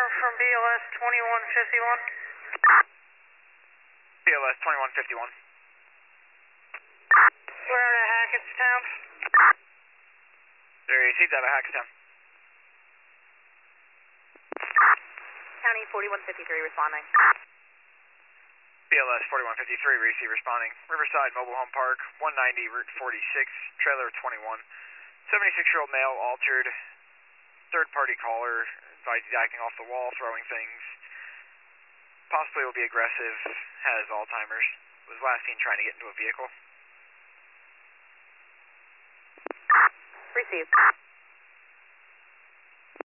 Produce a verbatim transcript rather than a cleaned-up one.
from B L S twenty-one fifty-one. B L S twenty-one fifty-one. We're out of Hackettstown. There, received out of Hackettstown. County forty-one fifty-three responding. B L S forty-one fifty-three, receive responding. Riverside Mobile Home Park, one ninety, Route forty-six, trailer twenty-one. seventy-six-year-old male, altered. Third-party caller, advised he's acting off the wall, throwing things. Possibly will be aggressive, has Alzheimer's. Was last seen trying to get into a vehicle. Received.